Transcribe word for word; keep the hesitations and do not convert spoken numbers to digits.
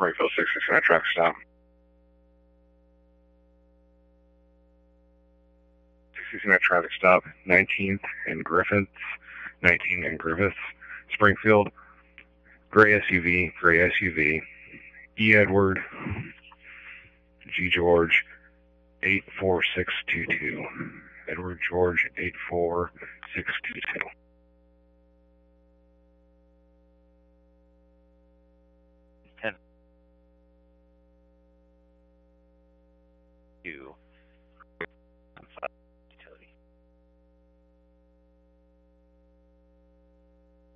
Springfield six six nine traffic stop. six six nine traffic stop, nineteenth and Griffiths, nineteen and Griffiths, Springfield, gray S U V, gray S U V, E Edward, G George, eight four six two two. Edward George, eight four six two two. ten. two.